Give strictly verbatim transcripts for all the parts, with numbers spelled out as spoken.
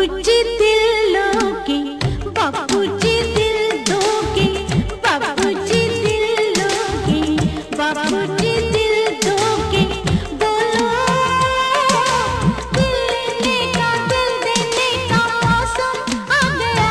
बापूजी दिल लोगे, बापूजी दिल दोगे, बापूजी दिल लोगे, बापूजी दिल दोगे। बोलो दिल लेने का, दिल देने का मौसम आ गया।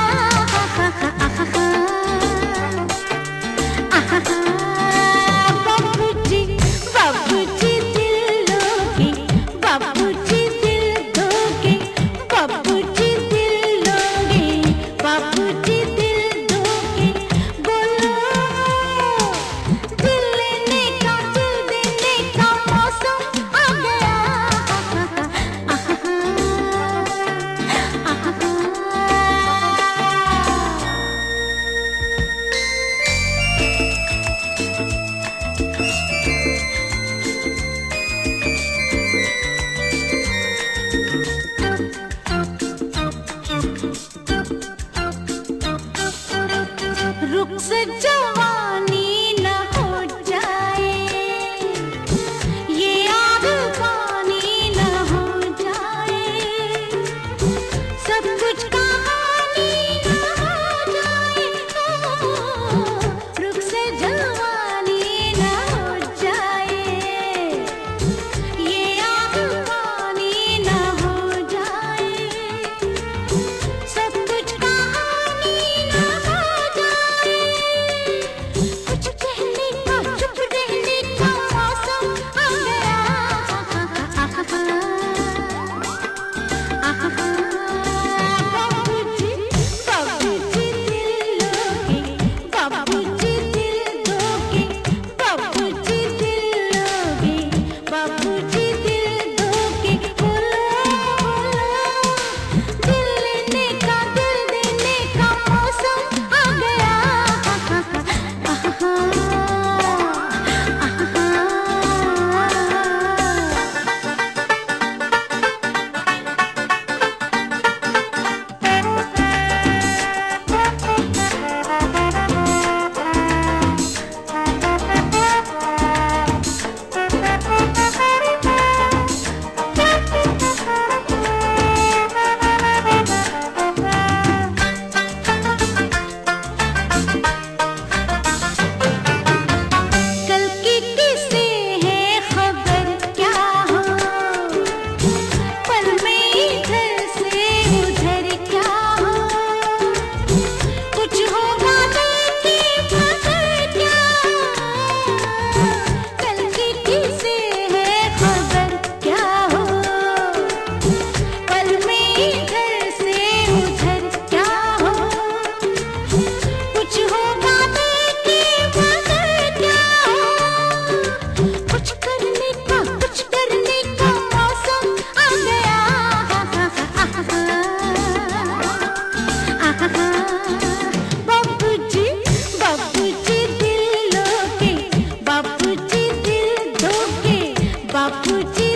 बापूजी बापूजी दिल लोगे, बापूजी दिल दोगे, बापूजी दिल लोगे, बापूजी दिल दोगे। बोलो दिल लेने का, दिल देने का मौसम आ गया। रुक से जवानी न हो जाए, ये आग पानी न हो जाए, सब कुछ कहानी न हो जाए। रुक से जवानी न हो जाए, ये आग पानी न हो जाए, सब कुछ कहानी न हो जाए। कुछ कहने का, चुप रहने का मौसम आ गया। बापूजी बापूजी दिल लोगे, बापूजी दिल दोगे, बापूजी दिल लोगे, बापूजी दिल दोगे। बोलो बोलो दिल लेने का, दिल देने का मौसम आ गया। कल की किसे है खबर क्या हो, पल में इधर से उधर क्या हो, कुछ होगा लेके मगर क्या हो। कल की किसे है खबर क्या हो, पल में इधर से उधर क्या हो, कुछ होगा लेके मगर क्या हो। कुछ करने का, कुछ करने का मौसम आ गया। बापूजी बापूजी दिल लोगे, बापूजी दिल दोगे, बापूजी